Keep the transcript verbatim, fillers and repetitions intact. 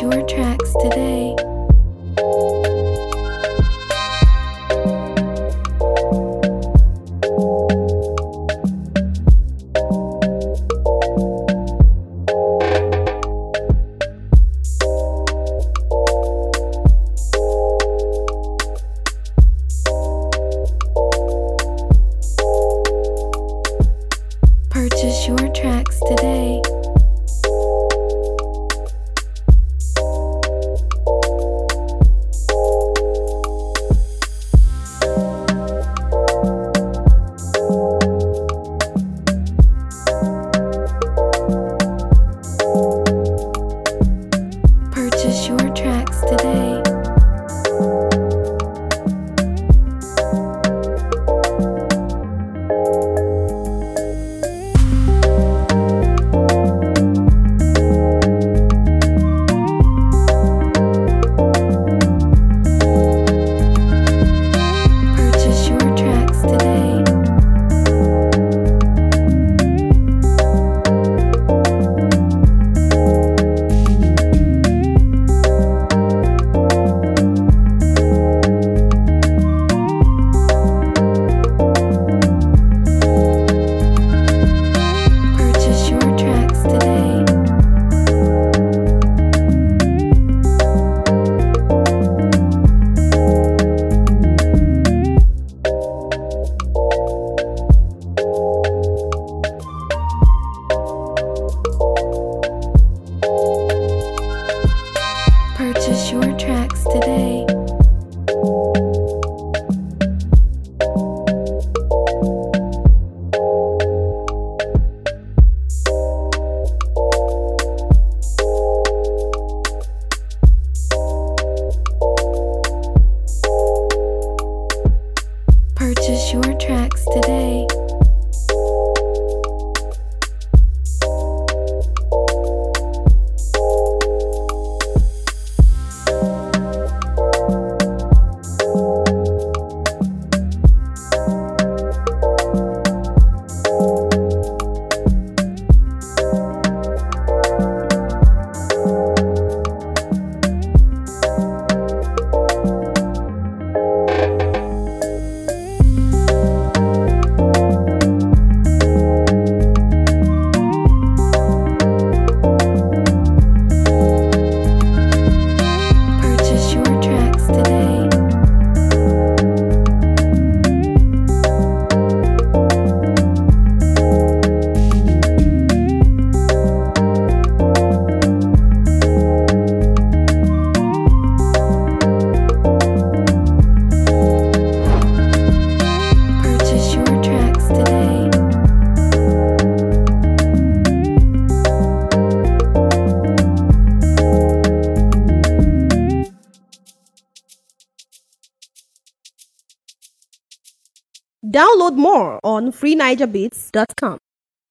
your tracks today. Purchase your tracks today. Purchase your tracks today. Purchase your tracks today. Purchase your tracks today. Purchase your tracks today. Purchase your tracks today. Purchase your tracks today. Purchase your tracks today. Download more on free niger beats dot com.